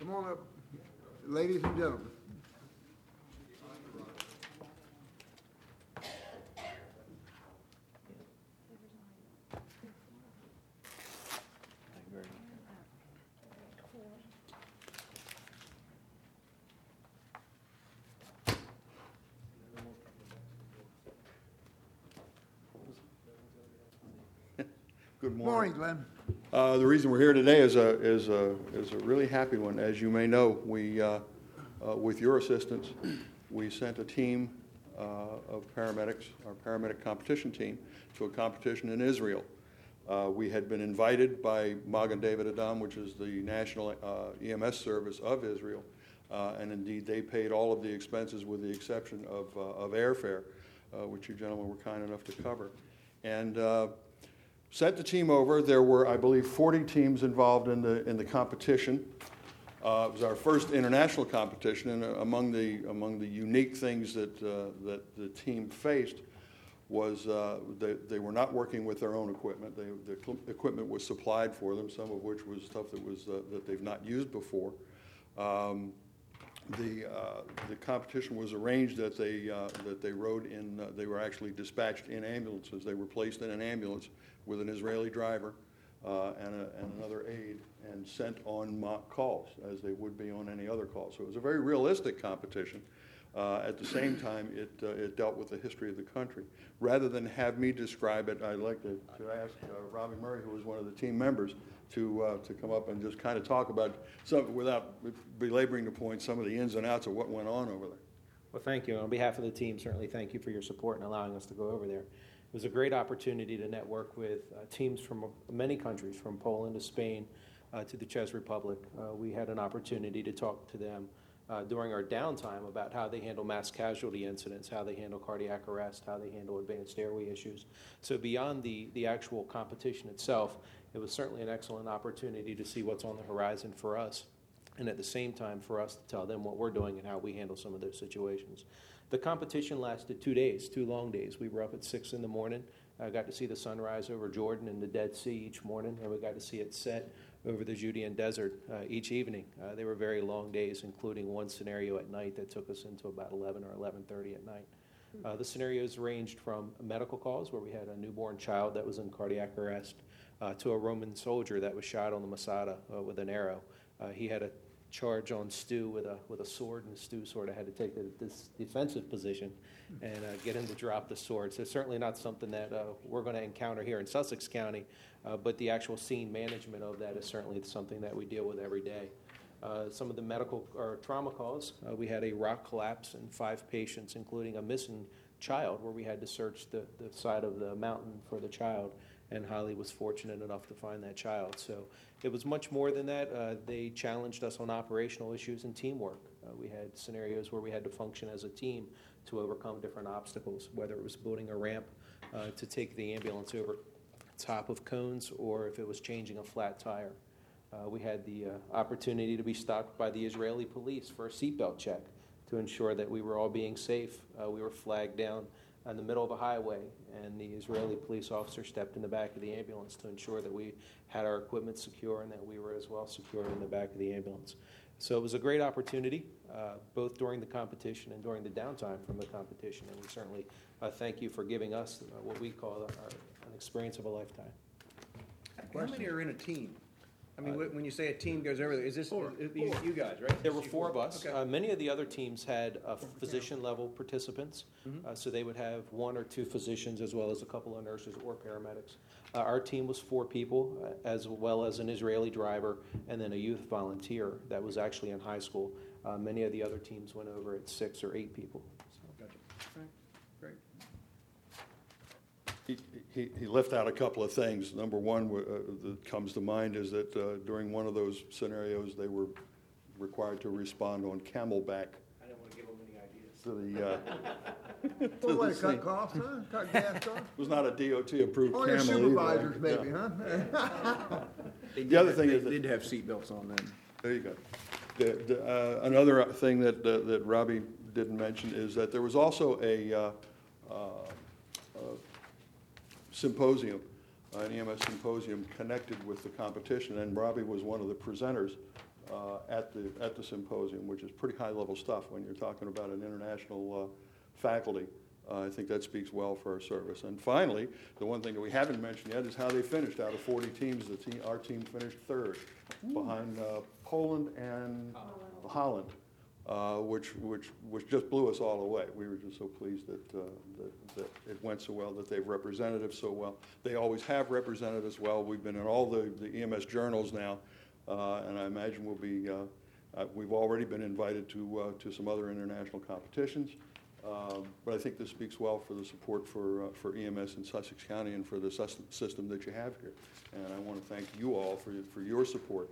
Come on up, ladies and gentlemen. Good Morning, morning. Glenn. The reason we're here today is a really happy one. As you may know, we, with your assistance, we sent a team of paramedics, our paramedic competition team, to a competition in Israel. We had been invited by Magen David Adom, which is the national EMS service of Israel, and indeed they paid all of the expenses with the exception of airfare, which you gentlemen were kind enough to cover. And sent the team over. There were, I believe, 40 teams involved in the competition. It was our first international competition, and among the unique things that the team faced was they were not working with their own equipment. The equipment was supplied for them, some of which was stuff that they've not used before. The competition was arranged that they rode in. They were actually dispatched in ambulances. They were placed in an ambulance with an Israeli driver and another aide, and sent on mock calls as they would be on any other call. So it was a very realistic competition. At the same time, it dealt with the history of the country. Rather than have me describe it, I'd like to ask Robbie Murray, who was one of the team members, to come up and just kind of talk about some, without belaboring the point, some of the ins and outs of what went on over there. Well, thank you. On behalf of the team, certainly thank you for your support and allowing us to go over there. It was a great opportunity to network with teams from many countries, from Poland to Spain to the Czech Republic. We had an opportunity to talk to them during our downtime about how they handle mass casualty incidents, how they handle cardiac arrest, how they handle advanced airway issues. So beyond the actual competition itself, it was certainly an excellent opportunity to see what's on the horizon for us, and at the same time for us to tell them what we're doing and how we handle some of those situations. The competition lasted 2 days, 2 long days. We were up at 6 in the morning. I got to see the sunrise over Jordan and the Dead Sea each morning, and we got to see it set over the Judean desert each evening. They were very long days, including one scenario at night that took us into about 11 or 11:30 at night. The scenarios ranged from medical calls, where we had a newborn child that was in cardiac arrest, to a Roman soldier that was shot on the Masada with an arrow. He had a charge on Stu with a sword, and Stu sort of had to take this defensive position and get him to drop the sword. So certainly not something that we're going to encounter here in Sussex County, but the actual scene management of that is certainly something that we deal with every day. Some of the medical or trauma calls, we had a rock collapse and 5 patients, including a missing child, where we had to search the side of the mountain for the child, and Holly was fortunate enough to find that child. So it was much more than that. They challenged us on operational issues and teamwork. We had scenarios where we had to function as a team to overcome different obstacles, whether it was building a ramp to take the ambulance over top of cones, or if it was changing a flat tire. We had the opportunity to be stopped by the Israeli police for a seatbelt check to ensure that we were all being safe. We were flagged down in the middle of a highway, and the Israeli police officer stepped in the back of the ambulance to ensure that we had our equipment secure and that we were as well secured in the back of the ambulance. So it was a great opportunity, both during the competition and during the downtime from the competition, and we certainly thank you for giving us what we call an experience of a lifetime. How many are in a team? I mean, when you say a team goes over there, is this you guys, right? There were 4 of us. Okay. Many of the other teams had physician-level participants, so they would have 1 or 2 physicians as well as a couple of nurses or paramedics. Our team was 4 people, as well as an Israeli driver and then a youth volunteer that was actually in high school. Many of the other teams went over at 6 or 8 people. Gotcha. Okay. Great. He left out a couple of things. Number one that comes to mind is that during one of those scenarios, they were required to respond on camelback. I didn't want to give them any ideas. To the What way to scene. cut costs, huh? Cut gas costs? It was not a DOT-approved Or camel your either. supervisors, maybe, Yeah. huh? The other thing is they that- did have seatbelts on then. There you go. Another thing that Robbie didn't mention is that there was also a symposium, an EMS symposium connected with the competition, and Robbie was one of the presenters at the symposium, which is pretty high-level stuff when you're talking about an international faculty. I think that speaks well for our service. And finally, the one thing that we haven't mentioned yet is how they finished. Out of 40 teams, our team finished third, behind Poland and Holland, which just blew us all away. We were just so pleased that it went so well, that they've represented us so well. They always have represented us well. We've been in all the EMS journals now, and I imagine we'll be. We've already been invited to some other international competitions. But I think this speaks well for the support for EMS in Sussex County and for the system that you have here. And I want to thank you all for your support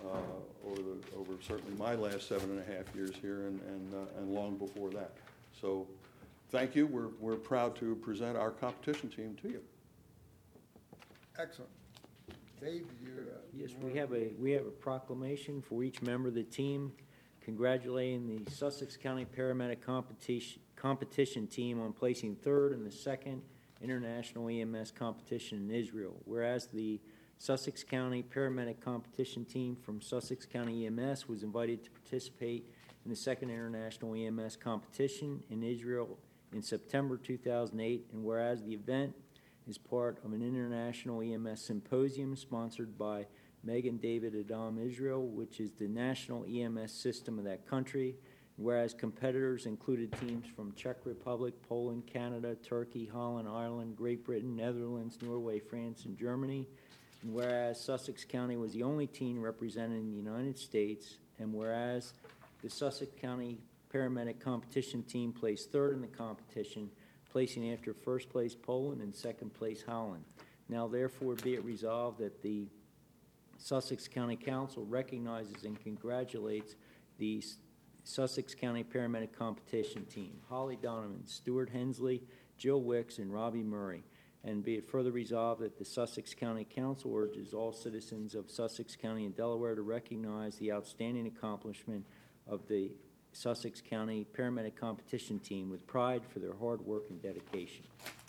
over certainly my last 7.5 years here and long before that. So thank you. We're proud to present our competition team to you. Excellent. Dave, you. Yes, we have a proclamation for each member of the team congratulating the Sussex County Paramedic competition team on placing third in the second international EMS competition in Israel. Whereas the Sussex County Paramedic competition team from Sussex County EMS was invited to participate in the second international EMS competition in Israel in September 2008, and whereas the event is part of an international EMS symposium sponsored by Megan David Adam Israel, which is the national EMS system of that country, whereas competitors included teams from Czech Republic, Poland, Canada, Turkey, Holland, Ireland, Great Britain, Netherlands, Norway, France, and Germany, and whereas Sussex County was the only team representing the United States, and whereas the Sussex County Paramedic competition team placed third in the competition, placing after first place Poland and second place Holland. Now therefore be it resolved that the Sussex County Council recognizes and congratulates the Sussex County Paramedic competition team, Holly Donovan, Stuart Hensley, Jill Wicks, and Robbie Murray. And be it further resolved that the Sussex County Council urges all citizens of Sussex County and Delaware to recognize the outstanding accomplishment of the Sussex County Paramedic competition team with pride for their hard work and dedication.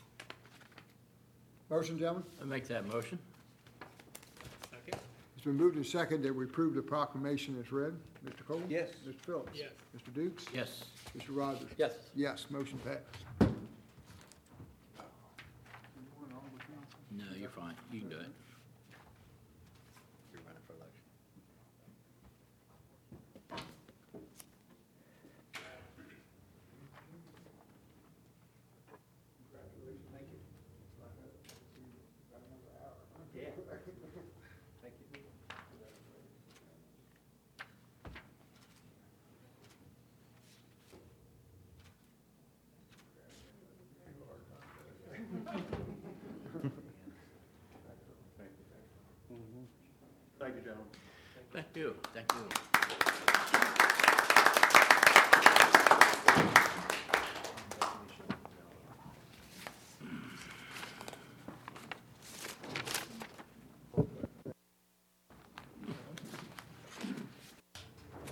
Motion, gentlemen? I make that motion. It's been moved and seconded that we approve the proclamation as read. Mr. Cole? Yes. Mr. Phillips? Yes. Mr. Dukes? Yes. Mr. Rogers? Yes. Yes, motion passed. No, you're fine. You can do it. You're running for election. Thank you, gentlemen. Thank you. Thank you.